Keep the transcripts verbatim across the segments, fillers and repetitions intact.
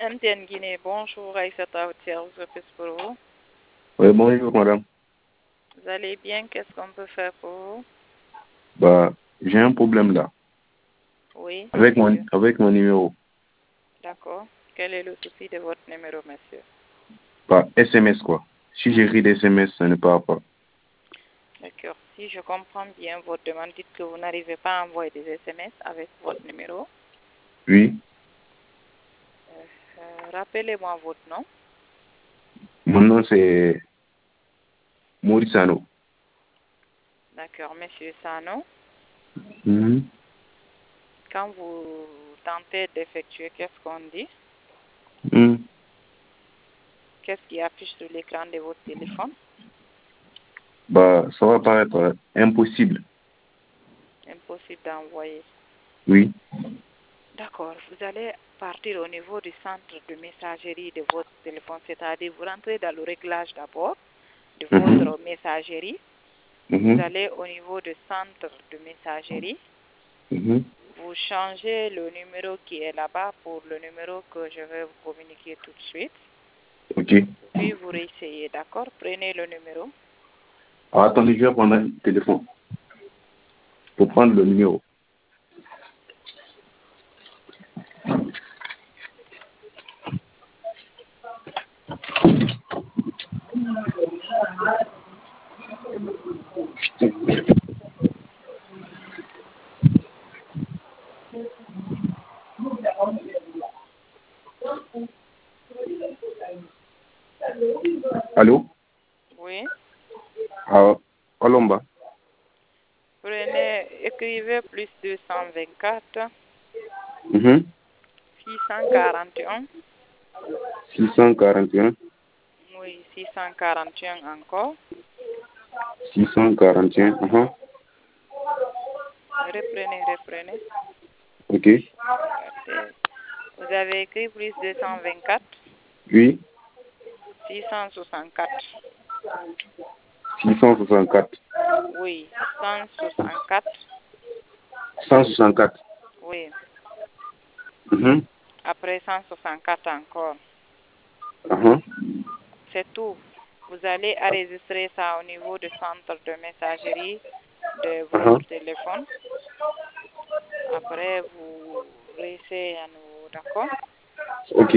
M T N Guinée, bonjour, Aïssata Outier, je fais pour vous. Oui, bonjour madame. Vous allez bien? Qu'est-ce qu'on peut faire pour vous? Bah, j'ai un problème là. Oui, Avec mon, monsieur. avec mon numéro. D'accord. Quel est le souci de votre numéro, monsieur? Bah, S M S quoi. Si j'écris des S M S, ça ne part pas. D'accord. Si je comprends bien votre demande, dites que vous n'arrivez pas à envoyer des S M S avec votre numéro. Oui. Euh, euh, Rappelez-moi votre nom. Mon nom c'est Maurice Sano. D'accord, monsieur Sano. Mhm. Quand vous tentez d'effectuer, qu'est-ce qu'on dit? Mhm. Qu'est-ce qui affiche sur l'écran de votre téléphone? Bah, ça va paraître euh, impossible. Impossible d'envoyer. Oui. D'accord, vous allez partir au niveau du centre de messagerie de votre téléphone, c'est-à-dire vous rentrez dans le réglage d'abord de Mhm. votre messagerie. Mhm. Vous allez au niveau du centre de messagerie. Mhm. Vous changez le numéro qui est là-bas pour le numéro que je vais vous communiquer tout de suite. Ok. Puis vous réessayez, d'accord? Prenez le numéro. Ah, attendez, je vais prendre un téléphone. Pour prendre le numéro. Allô? Oui. Ah, Colomba. Prenez, écrivez plus deux cent vingt-quatre, Mhm. six cent quarante et un. six cent quarante et un. Oui, six cent quarante et un encore. six cent quarante et un. Mhm. Reprenez, reprenez. Ok. Regardez. Vous avez écrit plus deux cent vingt-quatre, Oui. six cent soixante-quatre. six cent soixante-quatre. Oui, cent soixante-quatre. cent soixante-quatre. Oui, Mhm. après cent soixante-quatre encore. Mhm. C'est tout. Vous allez enregistrer ça au niveau du centre de messagerie de votre Mhm. téléphone. Après, vous réessayez à nouveau, d'accord? Ok.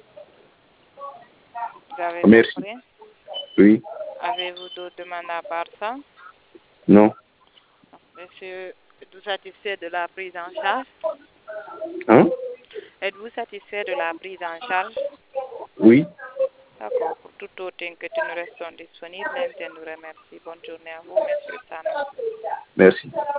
Vous avez Merci. compris? Oui. Avez-vous d'autres demandes à part ça? Non. Monsieur, êtes-vous satisfait de la prise en charge? Hein? Êtes-vous satisfait de la prise en charge? Oui. D'accord. Pour toute autre inquiétude, nous restons disponibles. M T N nous remercie. Bonne journée à vous, monsieur Sano. Merci.